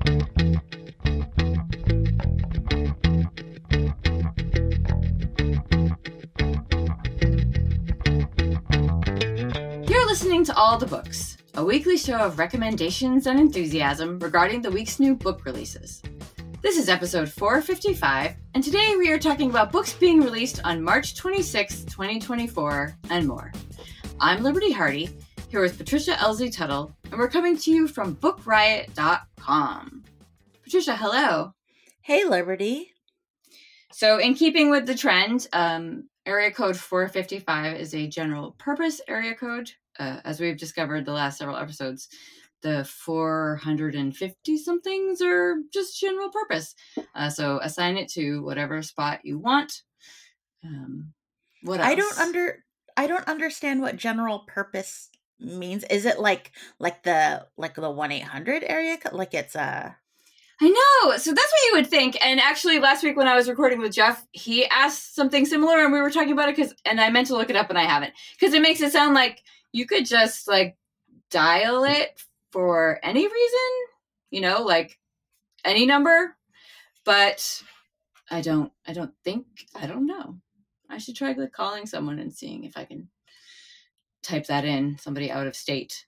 You're listening to All the Books, a weekly show of recommendations and enthusiasm regarding the week's new book releases. This is episode 455, and today we are talking about books being released on March 26, 2024, and more. I'm Liberty Hardy, here with Patricia Elsie Tuttle, and we're coming to you from BookRiot.com. Patricia, hello. Hey, Liberty. So in keeping with the trend, area code 455 is a general purpose area code. As we've discovered the last several episodes, the 450-somethings are just general purpose. So assign it to whatever spot you want. What else? I don't understand what general purpose means. Is it like the 1-800 area code? Like it's I know. So that's what you would think. And actually, last week when I was recording with Jeff, he asked something similar, and we were talking about it and I meant to look it up, and I haven't, because it makes it sound like you could just like dial it for any reason, like any number. But I don't know. I should try calling someone and seeing if I can type that in, somebody out of state.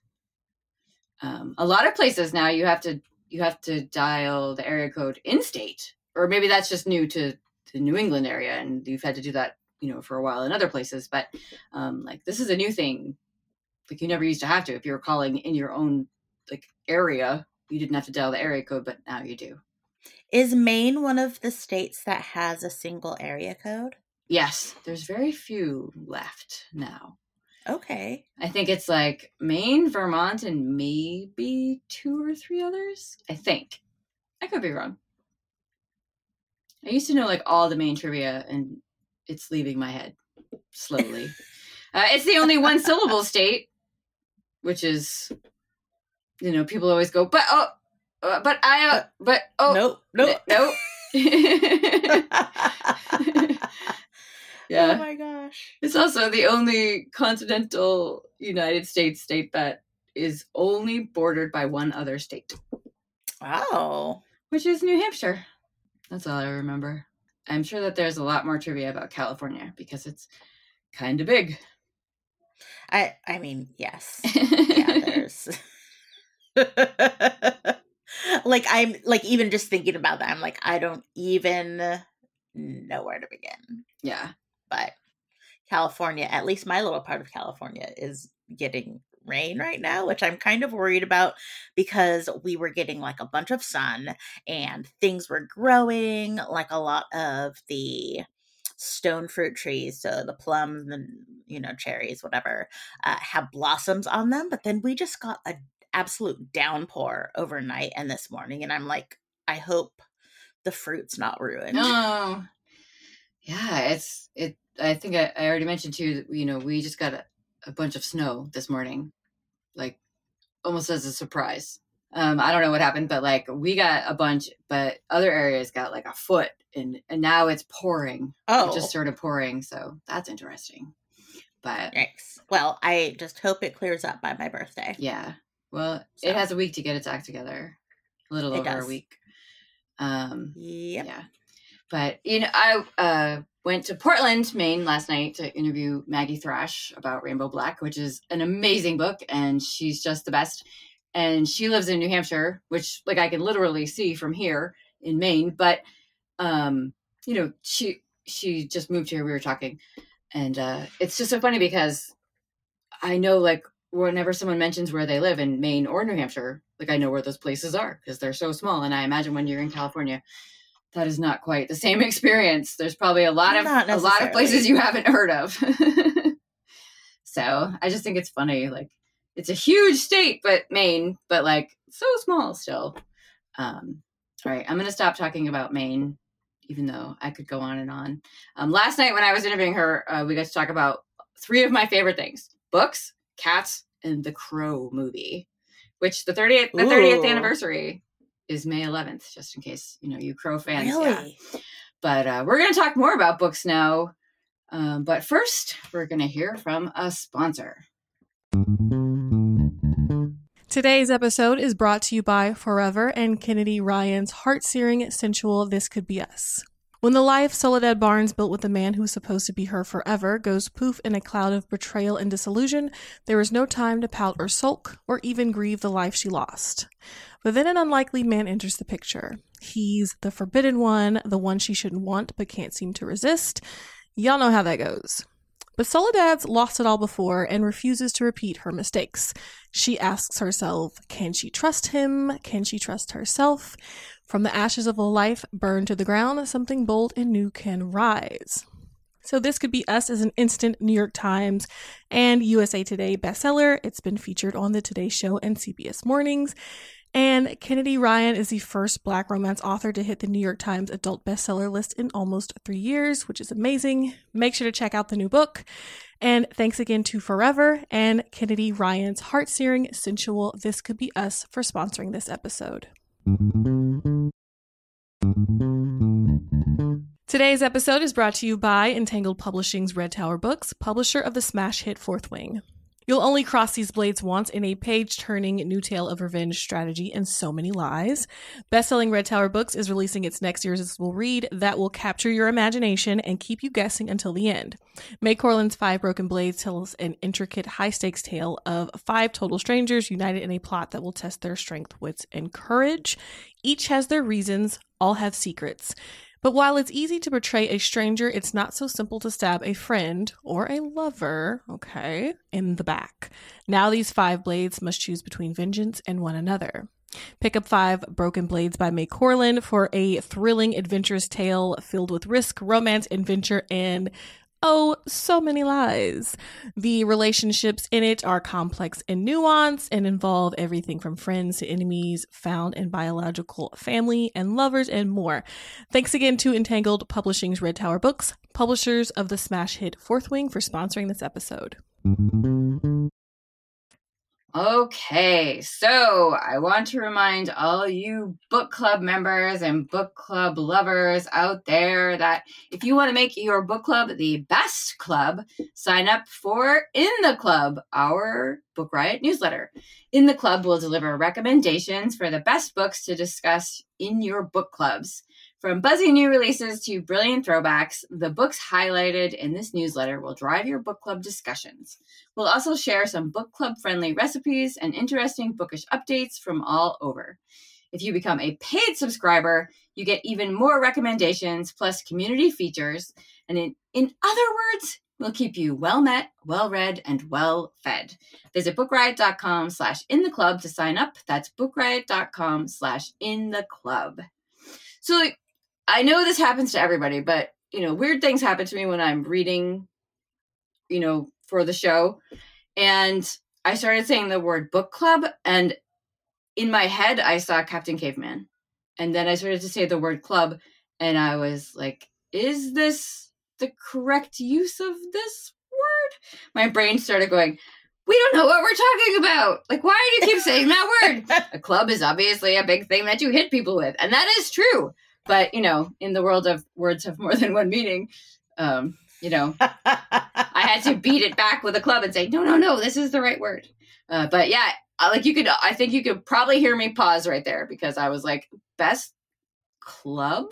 A lot of places now you have to dial the area code in state, or maybe that's just new to the New England area, and you've had to do that, for a while in other places. But this is a new thing. Like you never used to have to. If you were calling in your own area, you didn't have to dial the area code, but now you do. Is Maine one of the states that has a single area code? Yes, there's very few left now. Okay. I think it's Maine, Vermont, and maybe 2 or 3 others. I think. I could be wrong. I used to know all the Maine trivia, and it's leaving my head slowly. It's the only one syllable state, which is, people always go, nope. Yeah. Oh my gosh. It's also the only continental United States state that is only bordered by one other state. Oh. Which is New Hampshire. That's all I remember. I'm sure that there's a lot more trivia about California because it's kind of big. I mean, yes. Yeah, there's I'm even just thinking about that, I'm I don't even know where to begin. Yeah. But California, at least my little part of California, is getting rain right now, which I'm kind of worried about because we were getting a bunch of sun and things were growing, a lot of the stone fruit trees, so the plums and cherries, whatever, have blossoms on them. But then we just got an absolute downpour overnight and this morning, and I'm I hope the fruit's not ruined. Oh, yeah, I think I already mentioned too that we just got a bunch of snow this morning, almost as a surprise. I don't know what happened, but we got a bunch, but other areas got a foot, and now it's pouring. Oh, it just started pouring, so that's interesting. But thanks. Well, I just hope it clears up by my birthday. Yeah. Well, it has a week to get its act together, a little over a week. Yep. Yeah. But I went to Portland, Maine last night to interview Maggie Thrash about Rainbow Black, which is an amazing book, and she's just the best. And she lives in New Hampshire, which I can literally see from here in Maine. But she just moved here. We were talking, and it's just so funny because I know whenever someone mentions where they live in Maine or New Hampshire, I know where those places are because they're so small. And I imagine when you're in California, that is not quite the same experience. There's probably a lot of places you haven't heard of. So I just think it's funny. It's a huge state, but Maine, but so small still. All right, I'm going to stop talking about Maine, even though I could go on and on. Last night when I was interviewing her, we got to talk about 3 of my favorite things: books, cats, and the Crow movie, which the 30th anniversary is May 11th, just in case, you Crow fans. Really? Yeah. But we're going to talk more about books now. But first, we're going to hear from a sponsor. Today's episode is brought to you by Forever and Kennedy Ryan's heart-searing, sensual This Could Be Us. When the life Soledad Barnes built with the man who was supposed to be her forever goes poof in a cloud of betrayal and disillusion, there is no time to pout or sulk, or even grieve the life she lost. But then an unlikely man enters the picture. He's the forbidden one, the one she shouldn't want but can't seem to resist. Y'all know how that goes. But Soledad's lost it all before and refuses to repeat her mistakes. She asks herself, can she trust him? Can she trust herself? From the ashes of a life burned to the ground, something bold and new can rise. So This Could Be Us is an instant New York Times and USA Today bestseller. It's been featured on the Today Show and CBS Mornings. And Kennedy Ryan is the first Black romance author to hit the New York Times adult bestseller list in almost 3 years, which is amazing. Make sure to check out the new book. And thanks again to Forever and Kennedy Ryan's heart-searing, sensual This Could Be Us for sponsoring this episode. Today's episode is brought to you by Entangled Publishing's Red Tower Books, publisher of the smash hit Fourth Wing. You'll only cross these blades once in a page-turning new tale of revenge, strategy, and so many lies. Best-selling Red Tower Books is releasing its next irresistible read that will capture your imagination and keep you guessing until the end. May Corland's Five Broken Blades tells an intricate, high-stakes tale of 5 total strangers united in a plot that will test their strength, wits, and courage. Each has their reasons, all have secrets. But while it's easy to betray a stranger, it's not so simple to stab a friend or a lover, in the back. Now these 5 blades must choose between vengeance and one another. Pick up 5 Broken Blades by May Corland for a thrilling, adventurous tale filled with risk, romance, adventure, and so many lies. The relationships in it are complex and nuanced and involve everything from friends to enemies, found and biological family and lovers, and more. Thanks again to Entangled Publishing's Red Tower Books, publishers of the smash hit Fourth Wing, for sponsoring this episode. Okay, so I want to remind all you book club members and book club lovers out there that if you want to make your book club the best club, sign up for In the Club, our Book Riot newsletter. In the Club will deliver recommendations for the best books to discuss in your book clubs. From buzzy new releases to brilliant throwbacks, the books highlighted in this newsletter will drive your book club discussions. We'll also share some book club-friendly recipes and interesting bookish updates from all over. If you become a paid subscriber, you get even more recommendations plus community features. And in other words, we'll keep you well-met, well-read, and well-fed. Visit bookriot.com/intheclub to sign up. That's bookriot.com/intheclub. So, I know this happens to everybody, but, weird things happen to me when I'm reading, for the show. And I started saying the word book club, and in my head, I saw Captain Caveman. And then I started to say the word club, and I was like, is this the correct use of this word? My brain started going, we don't know what we're talking about. Like, why do you keep saying that word? A club is obviously a big thing that you hit people with, and that is true. But, in the world of words have more than one meaning, I had to beat it back with a club and say, no, this is the right word. But yeah, I think you could probably hear me pause right there because I was like, best club?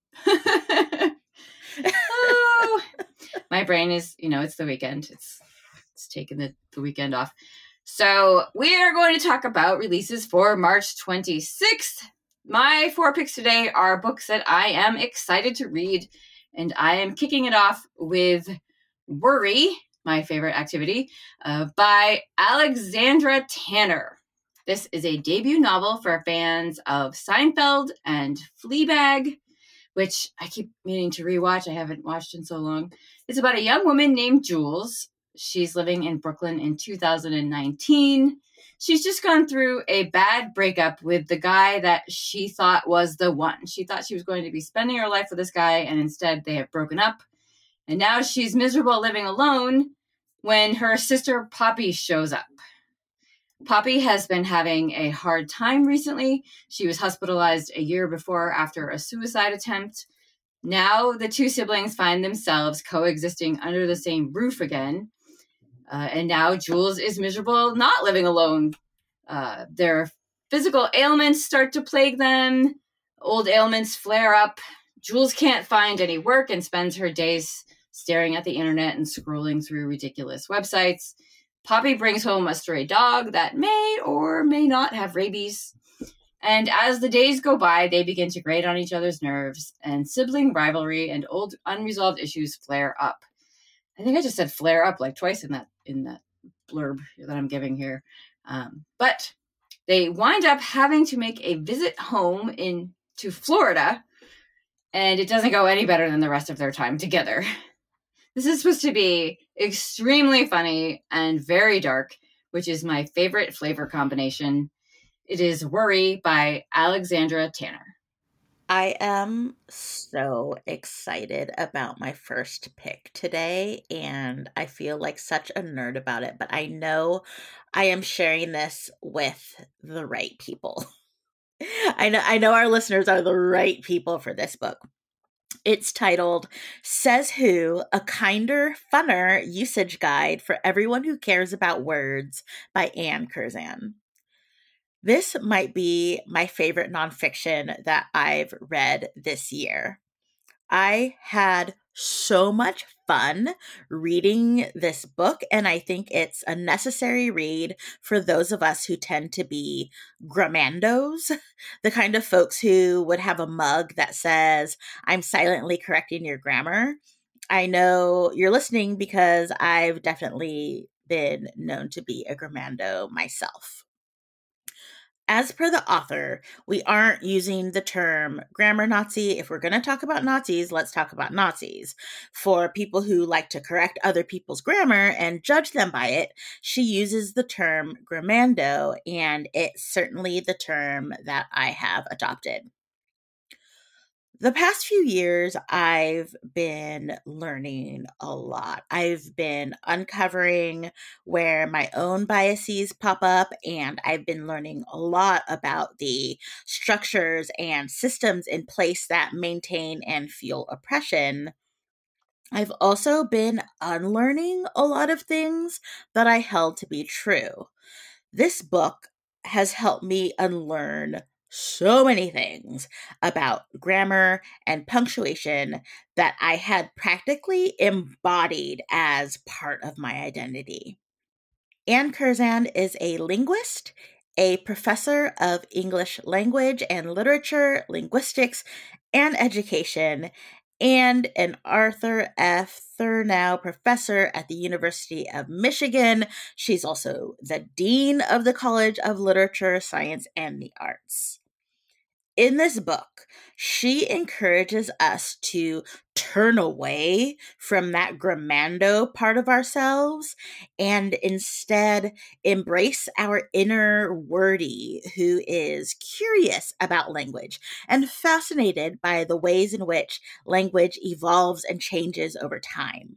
Oh, my brain is, it's the weekend. It's taking the weekend off. So we are going to talk about releases for March 26th. My 4 picks today are books that I am excited to read, and I am kicking it off with Worry, my favorite activity, by Alexandra Tanner. This is a debut novel for fans of Seinfeld and Fleabag, which I keep meaning to rewatch. I haven't watched in so long. It's about a young woman named Jules. She's living in Brooklyn in 2019. She's just gone through a bad breakup with the guy that she thought was the one. She thought she was going to be spending her life with this guy, and instead they have broken up. And now she's miserable living alone when her sister Poppy shows up. Poppy has been having a hard time recently. She was hospitalized a year before after a suicide attempt. Now the 2 siblings find themselves coexisting under the same roof again. And now Jules is miserable not living alone Their physical ailments start to plague them. Old ailments flare up. Jules can't find any work and spends her days staring at the internet and scrolling through ridiculous websites. Poppy brings home a stray dog that may or may not have rabies. And as the days go by, they begin to grate on each other's nerves, and sibling rivalry and old unresolved issues flare up. I think I just said flare up like twice in that blurb that I'm giving here. But they wind up having to make a visit home to Florida, and it doesn't go any better than the rest of their time together. This is supposed to be extremely funny and very dark, which is my favorite flavor combination. It is Worry by Alexandra Tanner. I am so excited about my first pick today, and I feel like such a nerd about it, but I know I am sharing this with the right people. I know our listeners are the right people for this book. It's titled Says Who, A Kinder, Funner Usage Guide for Everyone Who Cares About Words by Anne Curzan. This might be my favorite nonfiction that I've read this year. I had so much fun reading this book, and I think it's a necessary read for those of us who tend to be grammandos, the kind of folks who would have a mug that says, "I'm silently correcting your grammar." I know you're listening because I've definitely been known to be a grammando myself. As per the author, we aren't using the term grammar Nazi. If we're going to talk about Nazis, let's talk about Nazis. For people who like to correct other people's grammar and judge them by it, she uses the term grammando, and it's certainly the term that I have adopted. The past few years, I've been learning a lot. I've been uncovering where my own biases pop up, and I've been learning a lot about the structures and systems in place that maintain and fuel oppression. I've also been unlearning a lot of things that I held to be true. This book has helped me unlearn so many things about grammar and punctuation that I had practically embodied as part of my identity. Anne Curzan is a linguist, a professor of English language and literature, linguistics, and education, and an Arthur F. Thurnau professor at the University of Michigan. She's also the dean of the College of Literature, Science, and the Arts. In this book, she encourages us to turn away from that grammando part of ourselves and instead embrace our inner wordy who is curious about language and fascinated by the ways in which language evolves and changes over time.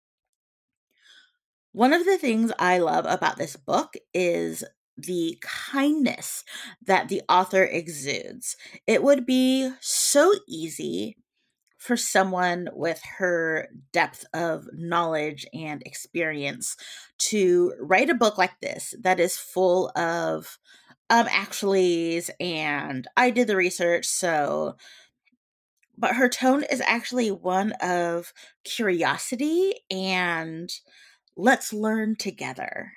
One of the things I love about this book is the kindness that the author exudes. It would be so easy for someone with her depth of knowledge and experience to write a book like this that is full of actuallys and I did the research, but her tone is actually one of curiosity and let's learn together.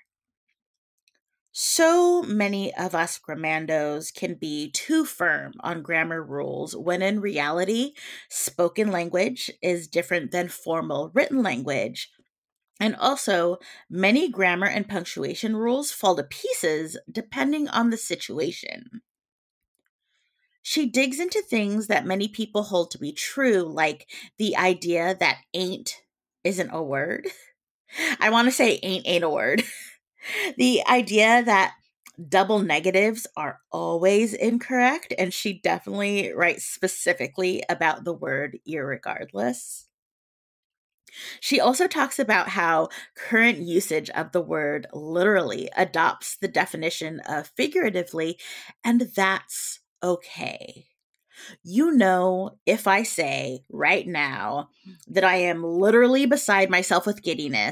So many of us grammandos can be too firm on grammar rules when in reality, spoken language is different than formal written language. And also, many grammar and punctuation rules fall to pieces depending on the situation. She digs into things that many people hold to be true, like the idea that ain't isn't a word. I want to say ain't a word. The idea that double negatives are always incorrect, and she definitely writes specifically about the word irregardless. She also talks about how current usage of the word literally adopts the definition of figuratively, and that's okay. You know, if I say right now that I am literally beside myself with giddiness,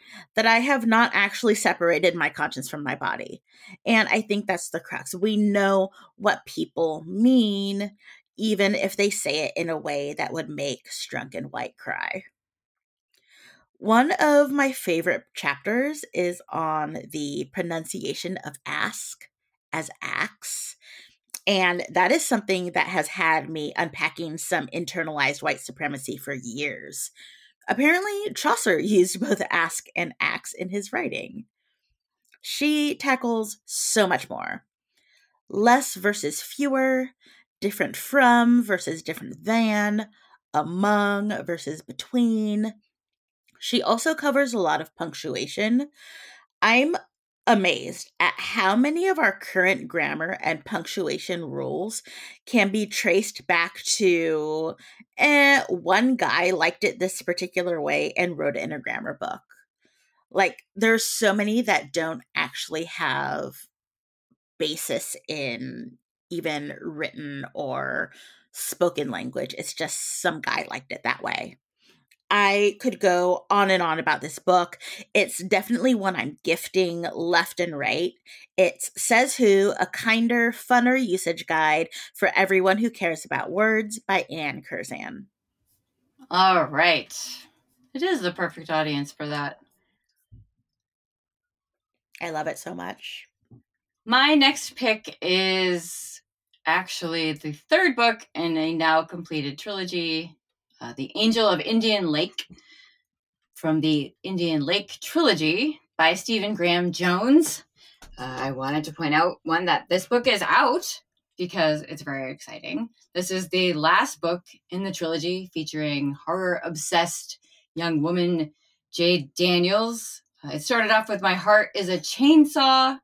that I have not actually separated my conscience from my body. And I think that's the crux. We know what people mean, even if they say it in a way that would make Strunk and White cry. One of my favorite chapters is on the pronunciation of ask as axe. And that is something that has had me unpacking some internalized white supremacy for years. Apparently, Chaucer used both ask and axe in his writing. She tackles so much more. Less versus fewer, different from versus different than, among versus between. She also covers a lot of punctuation. I'm amazed at how many of our current grammar and punctuation rules can be traced back to one guy liked it this particular way and wrote it in a grammar book. Like, there's so many that don't actually have basis in even written or spoken language. It's just some guy liked it that way. I could go on and on about this book. It's definitely one I'm gifting left and right. It's Says Who, A Kinder, Funner Usage Guide for Everyone Who Cares About Words by Anne Curzan. All right. It is the perfect audience for that. I love it so much. My next pick is actually the third book in a now completed trilogy, The Angel of Indian Lake, from the Indian Lake trilogy by Stephen Graham Jones. I wanted to point out, one, that this book is out because it's very exciting. This is the last book in the trilogy featuring horror-obsessed young woman Jade Daniels. It started off with My Heart is a Chainsaw.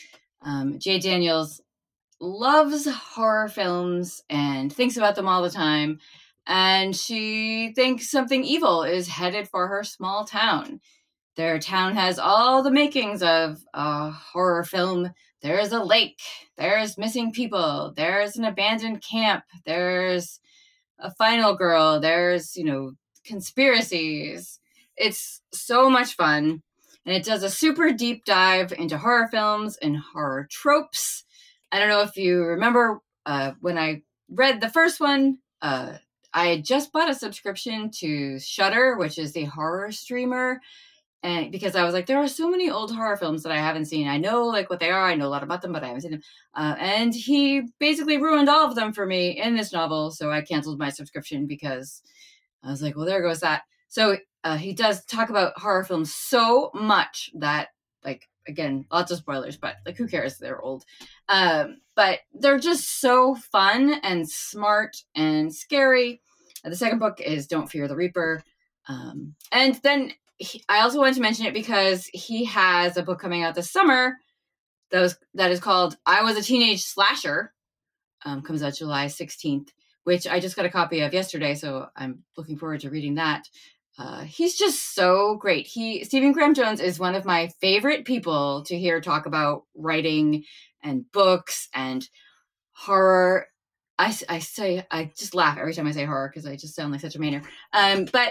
Jade Daniels loves horror films and thinks about them all the time. And she thinks something evil is headed for her small town. Their town has all the makings of a horror film. There's a lake. There's missing people. There's an abandoned camp. There's a final girl. There's, conspiracies. It's so much fun. And it does a super deep dive into horror films and horror tropes. I don't know if you remember when I read the first one, I had just bought a subscription to Shudder, which is the horror streamer. And because I was like, there are so many old horror films that I haven't seen. I know what they are. I know a lot about them, but I haven't seen them. And he basically ruined all of them for me in this novel. So I canceled my subscription because I was like, well, there goes that. So he does talk about horror films so much that, again, lots of spoilers, but who cares? They're old. But they're just so fun and smart and scary. The second book is Don't Fear the Reaper. And then I also wanted to mention it because he has a book coming out this summer that is called I Was a Teenage Slasher. Comes out July 16th, which I just got a copy of yesterday, so I'm looking forward to reading that. He's just so great. Stephen Graham Jones is one of my favorite people to hear talk about writing and books and horror. I just laugh every time I say horror because I just sound like such a maniac. But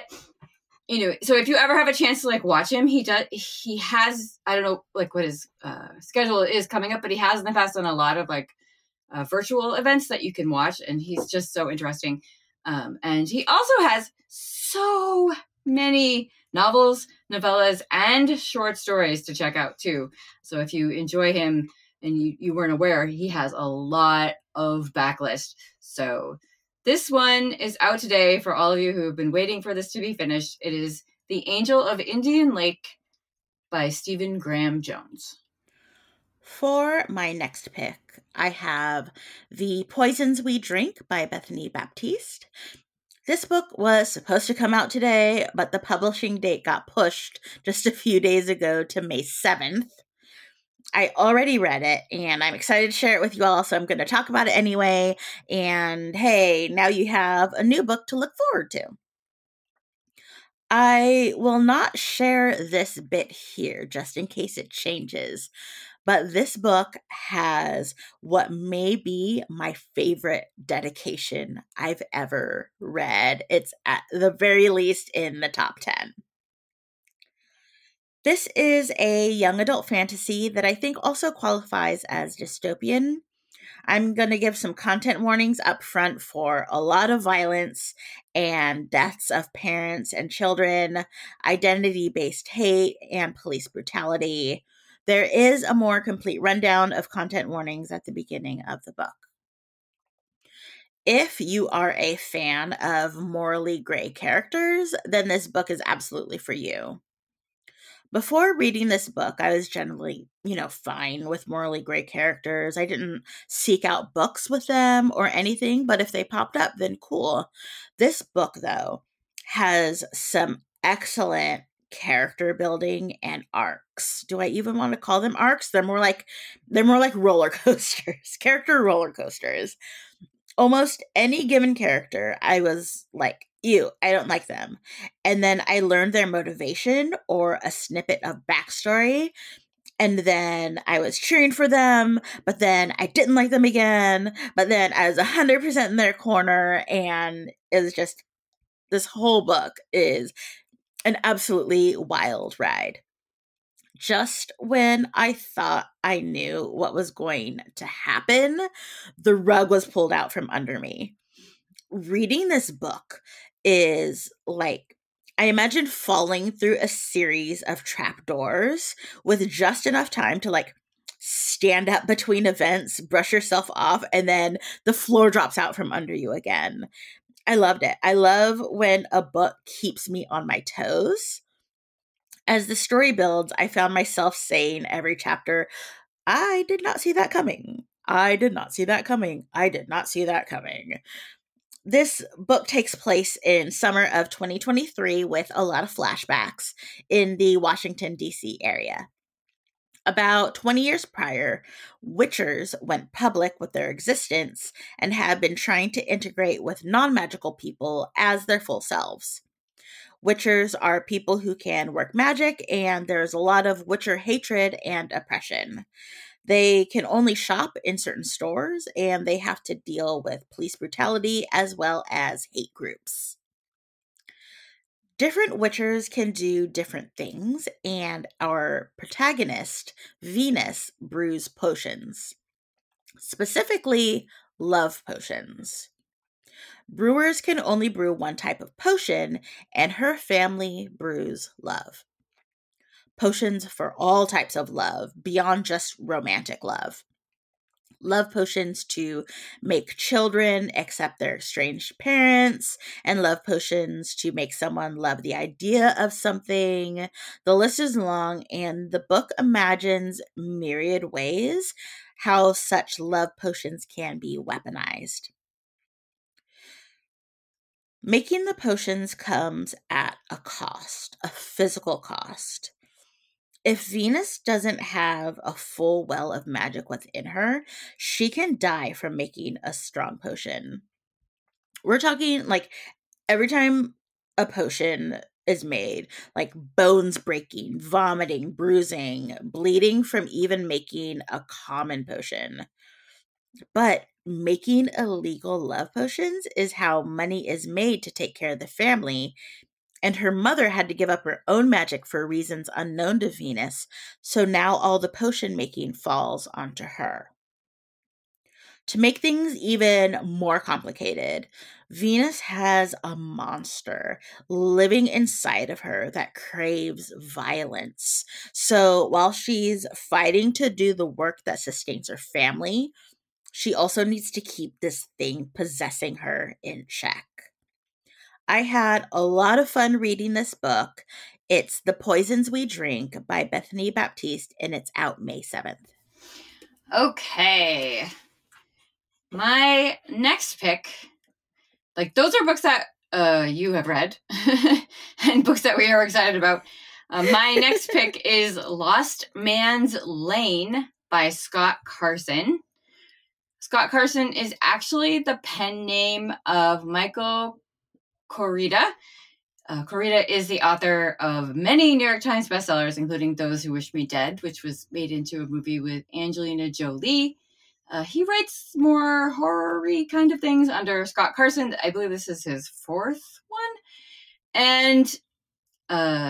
so if you ever have a chance to watch him, he has, I don't know what his schedule is coming up, but he has in the past done a lot of virtual events that you can watch, and he's just so interesting. And he also has so many novels, novellas, and short stories to check out too. So if you enjoy him and you weren't aware, he has a lot of backlist. So this one is out today for all of you who have been waiting for this to be finished. It is The Angel of Indian Lake by Stephen Graham Jones. For my next pick, I have The Poisons We Drink by Bethany Baptiste. This book was supposed to come out today, but the publishing date got pushed just a few days ago to May 7th. I already read it, and I'm excited to share it with you all, so I'm going to talk about it anyway. And hey, now you have a new book to look forward to. I will not share this bit here, just in case it changes. But this book has what may be my favorite dedication I've ever read. It's at the very least in the top 10. This is a young adult fantasy that I think also qualifies as dystopian. I'm going to give some content warnings up front for a lot of violence and deaths of parents and children, identity-based hate, and police brutality. There is a more complete rundown of content warnings at the beginning of the book. If you are a fan of morally gray characters, then this book is absolutely for you. Before reading this book, I was generally, fine with morally gray characters. I didn't seek out books with them or anything, but if they popped up, then cool. This book, though, has some excellent character building and arcs. Do I even want to call them arcs? They're more like roller coasters, character roller coasters. Almost any given character, I was like, ew, I don't like them. And then I learned their motivation or a snippet of backstory. And then I was cheering for them, but then I didn't like them again. But then I was 100% in their corner. And it was just, this whole book is an absolutely wild ride. Just when I thought I knew what was going to happen, the rug was pulled out from under me. Reading this book is like, I imagine falling through a series of trapdoors with just enough time to stand up between events, brush yourself off, and then the floor drops out from under you again. I loved it. I love when a book keeps me on my toes. As the story builds, I found myself saying every chapter, I did not see that coming. I did not see that coming. I did not see that coming. This book takes place in summer of 2023 with a lot of flashbacks in the Washington, D.C. area. About 20 years prior, Witchers went public with their existence and have been trying to integrate with non-magical people as their full selves. Witchers are people who can work magic, and there's a lot of Witcher hatred and oppression. They can only shop in certain stores, and they have to deal with police brutality as well as hate groups. Different Witchers can do different things, and our protagonist, Venus, brews potions. Specifically, love potions. Brewers can only brew one type of potion, and her family brews love. Potions for all types of love, beyond just romantic love. Love potions to make children accept their estranged parents, and love potions to make someone love the idea of something. The list is long, and the book imagines myriad ways how such love potions can be weaponized. Making the potions comes at a cost, a physical cost. If Venus doesn't have a full well of magic within her, she can die from making a strong potion. We're talking every time a potion is made, bones breaking, vomiting, bruising, bleeding from even making a common potion. But making illegal love potions is how money is made to take care of the family, and her mother had to give up her own magic for reasons unknown to Venus, so now all the potion making falls onto her. To make things even more complicated, Venus has a monster living inside of her that craves violence. So while she's fighting to do the work that sustains her family, she also needs to keep this thing possessing her in check. I had a lot of fun reading this book. It's The Poisons We Drink by Bethany Baptiste, and it's out May 7th. Okay. My next pick, those are books that you have read and books that we are excited about. My next pick is Lost Man's Lane by Scott Carson. Scott Carson is actually the pen name of Michael Corita. Corita is the author of many New York Times bestsellers, including Those Who Wish Me Dead, which was made into a movie with Angelina Jolie. He writes more horror-y kind of things under Scott Carson. I believe this is his fourth one. And the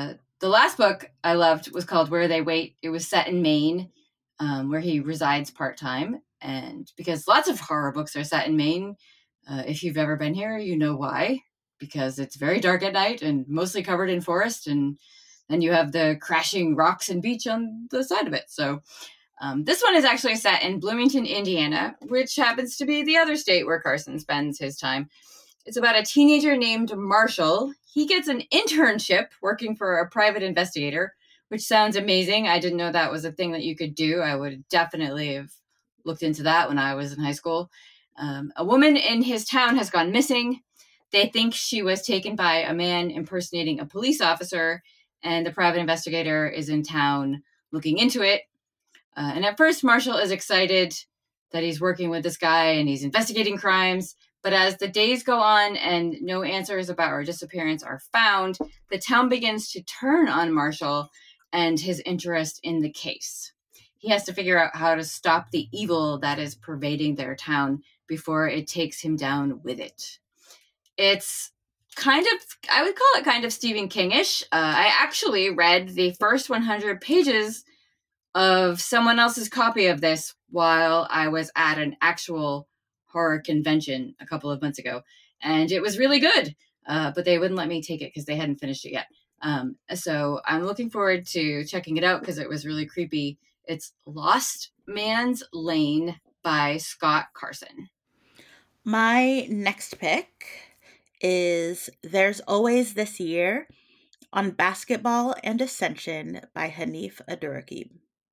The last book I loved was called Where They Wait. It was set in Maine, where he resides part-time. And because lots of horror books are set in Maine, if you've ever been here, you know why. Because it's very dark at night and mostly covered in forest. And then you have the crashing rocks and beach on the side of it. So this one is actually set in Bloomington, Indiana, which happens to be the other state where Carson spends his time. It's about a teenager named Marshall. He gets an internship working for a private investigator, which sounds amazing. I didn't know that was a thing that you could do. I would definitely have looked into that when I was in high school. A woman in his town has gone missing. They think she was taken by a man impersonating a police officer, and the private investigator is in town looking into it. And at first, Marshall is excited that he's working with this guy and he's investigating crimes. But as the days go on and no answers about her disappearance are found, the town begins to turn on Marshall and his interest in the case. He has to figure out how to stop the evil that is pervading their town before it takes him down with it. It's kind of, I would call it kind of Stephen King-ish. I actually read the first 100 pages of someone else's copy of this while I was at an actual horror convention a couple of months ago. And it was really good, but they wouldn't let me take it because they hadn't finished it yet. So I'm looking forward to checking it out because it was really creepy. It's Lost Man's Lane by Scott Carson. My next pick is There's Always This Year on Basketball and Ascension by Hanif Abdurraqib.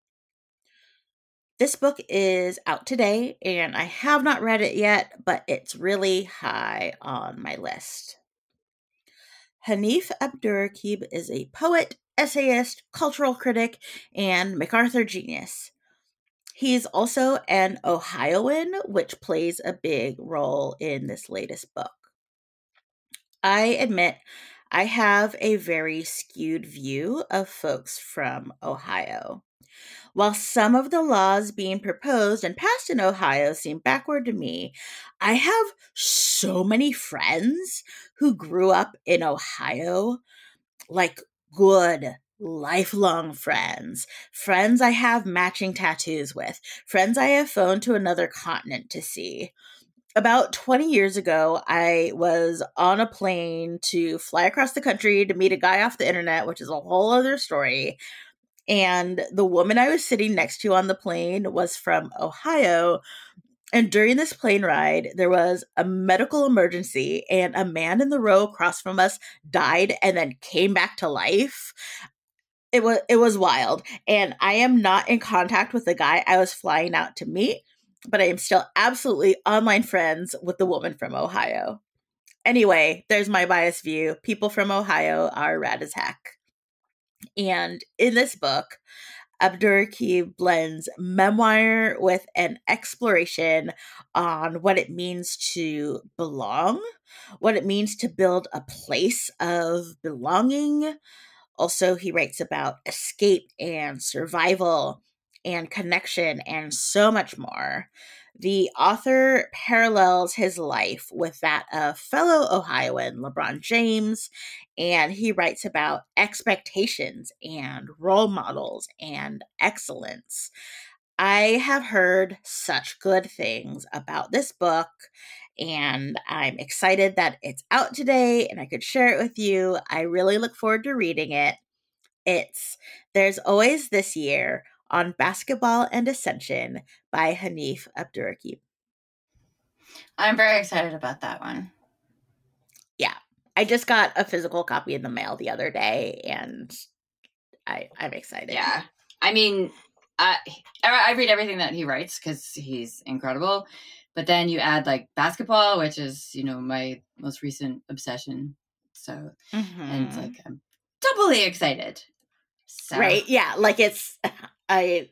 This book is out today, and I have not read it yet, but it's really high on my list. Hanif Abdurraqib is a poet, essayist, cultural critic, and MacArthur genius. He's also an Ohioan, which plays a big role in this latest book. I admit I have a very skewed view of folks from Ohio. While some of the laws being proposed and passed in Ohio seem backward to me, I have so many friends who grew up in Ohio, like good, lifelong friends. Friends I have matching tattoos with. Friends I have flown to another continent to see. About 20 years ago, I was on a plane to fly across the country to meet a guy off the internet, which is a whole other story. And the woman I was sitting next to on the plane was from Ohio. And during this plane ride, there was a medical emergency, and a man in the row across from us died and then came back to life. It was wild. And I am not in contact with the guy I was flying out to meet, but I am still absolutely online friends with the woman from Ohio. Anyway, there's my biased view. People from Ohio are rad as heck. And in this book, Abdurraqib blends memoir with an exploration on what it means to belong, what it means to build a place of belonging. Also, he writes about escape and survival and connection and so much more. The author parallels his life with that of fellow Ohioan LeBron James, and he writes about expectations and role models and excellence. I have heard such good things about this book, and I'm excited that it's out today and I could share it with you. I really look forward to reading it. It's There's Always This Year on Basketball and Ascension by Hanif Abdurraqib. I'm very excited about that one. Yeah. I just got a physical copy in the mail the other day, and I'm excited. Yeah. I mean, I read everything that he writes because he's incredible. But then you add like basketball, which is, my most recent obsession. So, and it's like, I'm doubly excited. So. Right. Yeah. Like I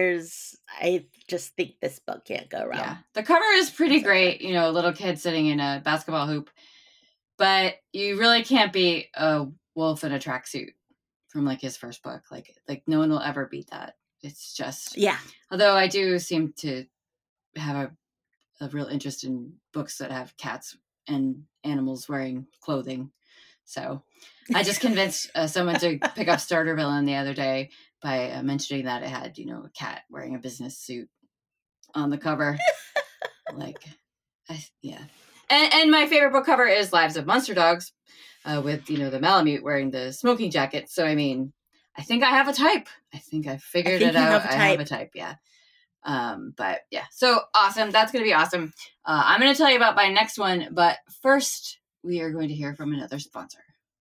just think this book can't go wrong. Yeah. The cover is pretty great. A little kid sitting in a basketball hoop, but you really can't beat a wolf in a tracksuit from like his first book. Like no one will ever beat that. It's just, yeah. Although I do seem to have a real interest in books that have cats and animals wearing clothing. So I just convinced someone to pick up Starter Villain the other day by mentioning that it had, a cat wearing a business suit on the cover. Yeah. And my favorite book cover is Lives of Monster Dogs with, the Malamute wearing the smoking jacket. So, I mean, I think I have a type. I think I figured it out. I have a type, yeah. But yeah, so awesome. That's going to be awesome. I'm going to tell you about my next one, but first we are going to hear from another sponsor.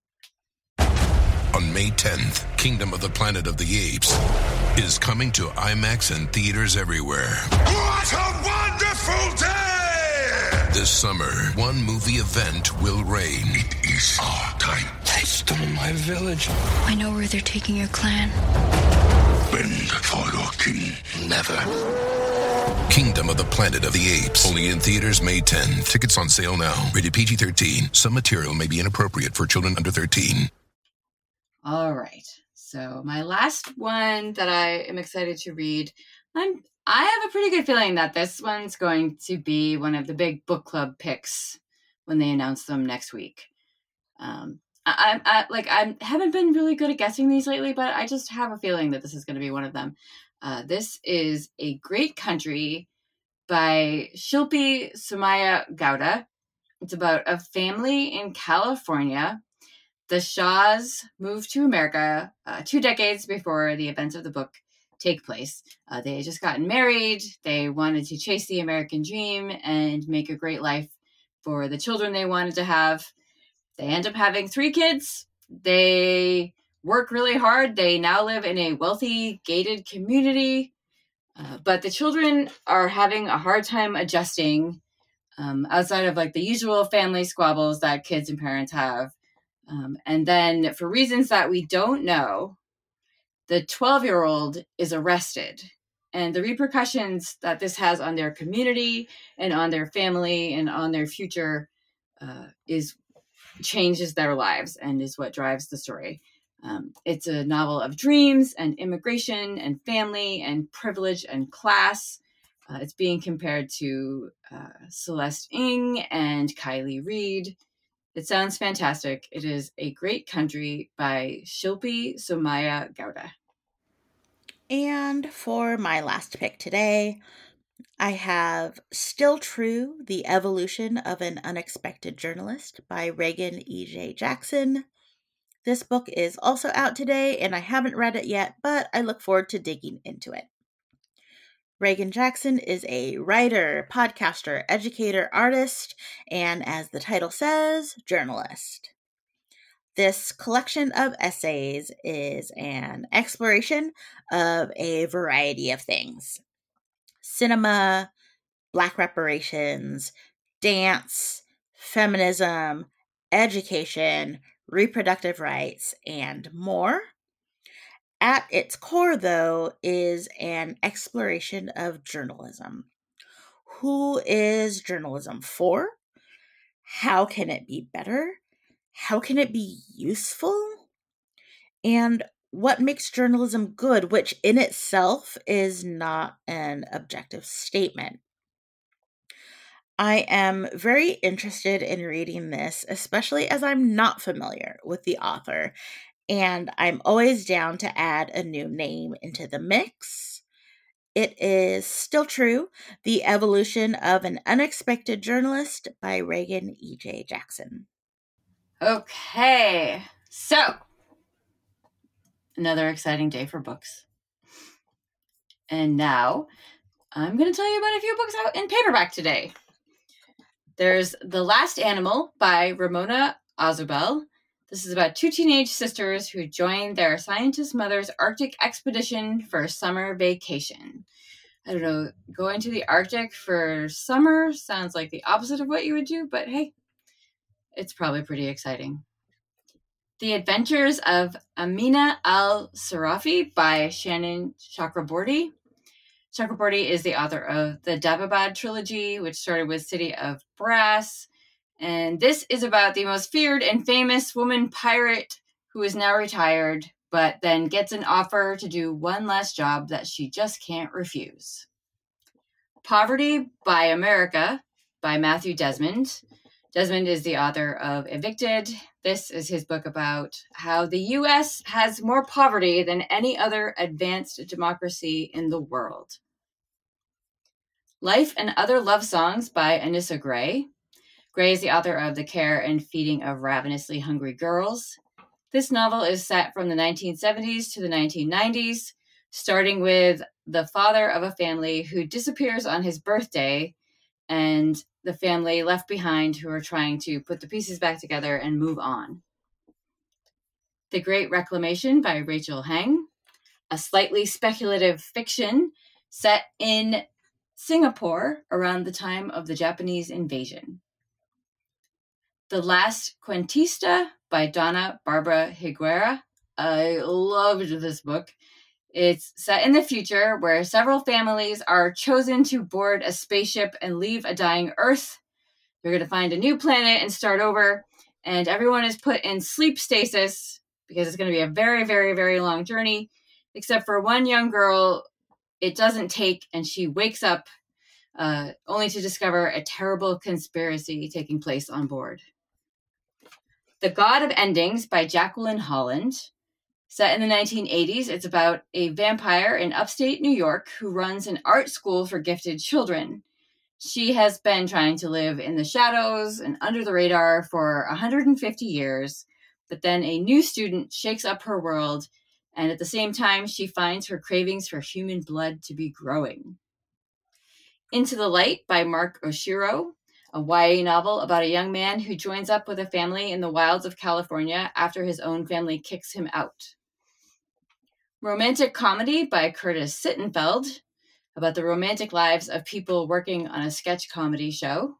On May 10th, Kingdom of the Planet of the Apes is coming to IMAX and theaters everywhere. What a wonderful day! This summer, one movie event will reign. It is our time. They stole my village. I know where they're taking your clan. Bend for your king. Never. Kingdom of the Planet of the Apes. Only in theaters May 10th. Tickets on sale now. Rated PG-13. Some material may be inappropriate for children under 13. All right. So my last one that I am excited to read, I have a pretty good feeling that this one's going to be one of the big book club picks when they announce them next week. I haven't been really good at guessing these lately, but I just have a feeling that this is going to be one of them. This is A Great Country by Shilpi Somaya Gowda. It's about a family in California. The Shaws moved to America 2 decades before the events of the book take place. They had just gotten married. They wanted to chase the American dream and make a great life for the children they wanted to have. They end up having 3 kids. They work really hard. They now live in a wealthy, gated community. But the children are having a hard time adjusting outside of the usual family squabbles that kids and parents have. And then for reasons that we don't know, the 12-year-old is arrested. And the repercussions that this has on their community and on their family and on their future changes their lives and is what drives the story. It's a novel of dreams and immigration and family and privilege and class. It's being compared to Celeste Ng and Kylie Reid. It sounds fantastic. It is A Great Country by Shilpi Somaya Gowda. And for my last pick today, I have Still True, The Evolution of an Unexpected Journalist by Reagan E.J. Jackson. This book is also out today, and I haven't read it yet, but I look forward to digging into it. Reagan Jackson is a writer, podcaster, educator, artist, and as the title says, journalist. This collection of essays is an exploration of a variety of things. Cinema, Black reparations, dance, feminism, education, reproductive rights, and more. At its core, though, is an exploration of journalism. Who is journalism for? How can it be better? How can it be useful? And what makes journalism good, which in itself is not an objective statement. I am very interested in reading this, especially as I'm not familiar with the author, and I'm always down to add a new name into the mix. It is Still True, The Evolution of an Unexpected Journalist by Reagan E.J. Jackson. Okay, so another exciting day for books. And now I'm going to tell you about a few books out in paperback today. There's The Last Animal by Ramona Azubel. This is about 2 teenage sisters who join their scientist mother's Arctic expedition for summer vacation. I don't know, going to the Arctic for summer sounds like the opposite of what you would do, but hey, it's probably pretty exciting. The Adventures of Amina Al-Sarafi by Shannon Chakraborty. Chakraborty is the author of the Dabbabad trilogy, which started with City of Brass. And this is about the most feared and famous woman pirate who is now retired, but then gets an offer to do one last job that she just can't refuse. Poverty by America by Matthew Desmond. Desmond is the author of Evicted. This is his book about how the U.S. has more poverty than any other advanced democracy in the world. Life and Other Love Songs by Anissa Gray. Gray is the author of The Care and Feeding of Ravenously Hungry Girls. This novel is set from the 1970s to the 1990s, starting with the father of a family who disappears on his birthday and the family left behind who are trying to put the pieces back together and move on. The Great Reclamation by Rachel Heng, a slightly speculative fiction set in Singapore around the time of the Japanese invasion. The Last Cuentista by Donna Barbara Higuera. I loved this book. It's set in the future where several families are chosen to board a spaceship and leave a dying Earth. They're going to find a new planet and start over. And everyone is put in sleep stasis because it's going to be a very, very, very long journey. Except for one young girl, it doesn't take, and she wakes up only to discover a terrible conspiracy taking place on board. The God of Endings by Jacqueline Holland. Set in the 1980s, it's about a vampire in upstate New York who runs an art school for gifted children. She has been trying to live in the shadows and under the radar for 150 years, but then a new student shakes up her world, and at the same time, she finds her cravings for human blood to be growing. Into the Light by Mark Oshiro, a YA novel about a young man who joins up with a family in the wilds of California after his own family kicks him out. Romantic Comedy by Curtis Sittenfeld, about the romantic lives of people working on a sketch comedy show.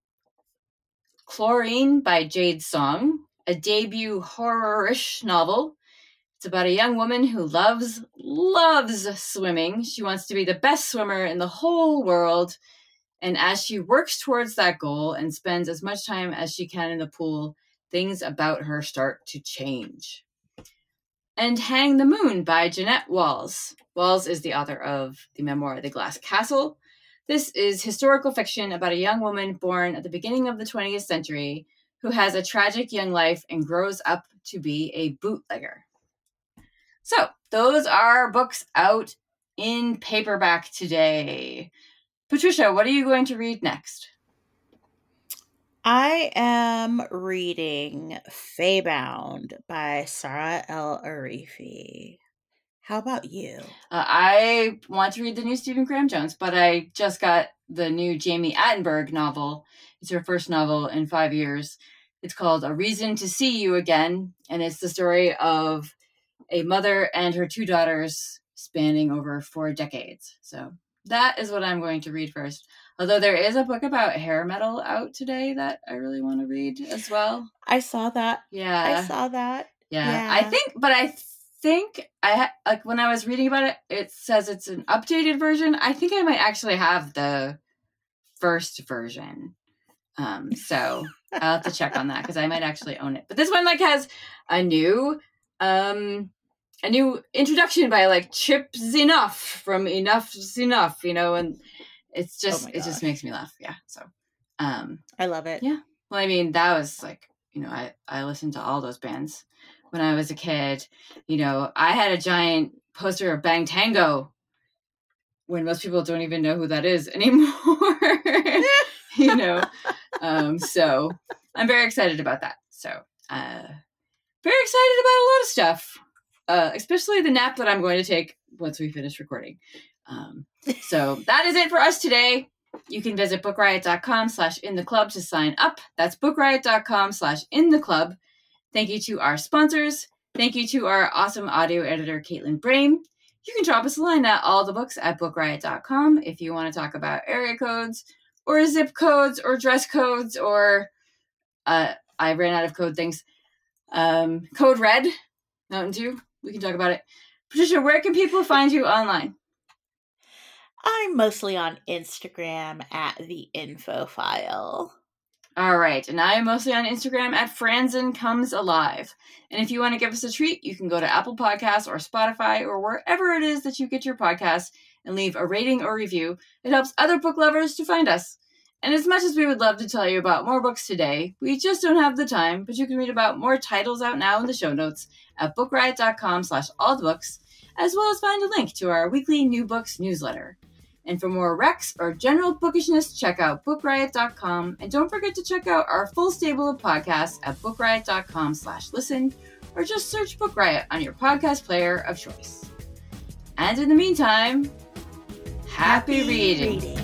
Chlorine by Jade Song, a debut horror-ish novel. It's about a young woman who loves swimming. She wants to be the best swimmer in the whole world. And as she works towards that goal and spends as much time as she can in the pool, things about her start to change. And Hang the Moon by Jeanette Walls. Walls is the author of the memoir The Glass Castle. This is historical fiction about a young woman born at the beginning of the 20th century who has a tragic young life and grows up to be a bootlegger. So, those are books out in paperback today. Patricia, what are you going to read next? I am reading Feybound by Sarah El Arifi. How about you? I want to read the new Stephen Graham Jones, but I just got the new Jamie Attenberg novel. It's her first novel in 5 years. It's called A Reason to See You Again, and it's the story of a mother and her 2 daughters spanning over 4 decades. So that is what I'm going to read first. Although there is a book about hair metal out today that I really want to read as well. I saw that. Yeah. I saw that. Yeah. I think like when I was reading about it, it says it's an updated version. I think I might actually have the first version. So I'll have to check on that because I might actually own it. But this one like has a new introduction by like Chip Zinoff from Enough's Enough, you know, and it's just it just makes me laugh. Yeah. So I love it. Yeah. Well, I mean, that was like, you know, I listened to all those bands when I was a kid. You know, I had a giant poster of Bang Tango when most people don't even know who that is anymore. You know. So I'm very excited about that. So very excited about a lot of stuff. Especially the nap that I'm going to take once we finish recording. So that is it for us today. You can visit bookriot.com/intheclub to sign up. That's bookriot.com/intheclub. Thank you to our sponsors. Thank you to our awesome audio editor, Caitlin Brame. You can drop us a line at allthebooks@bookriot.com if you want to talk about area codes or zip codes or dress codes or I ran out of code things. Code Red, Mountain Dew. We can talk about it. Patricia, where can people find you online? I'm mostly on Instagram at The Info File. All right. And I am mostly on Instagram at Franzen Comes Alive. And if you want to give us a treat, you can go to Apple Podcasts or Spotify or wherever it is that you get your podcasts and leave a rating or review. It helps other book lovers to find us. And as much as we would love to tell you about more books today, we just don't have the time, but you can read about more titles out now in the show notes at bookriot.com/allthebooks, as well as find a link to our weekly new books newsletter. And for more recs or general bookishness, check out bookriot.com. And don't forget to check out our full stable of podcasts at bookriot.com/listen, or just search Book Riot on your podcast player of choice. And in the meantime, happy reading.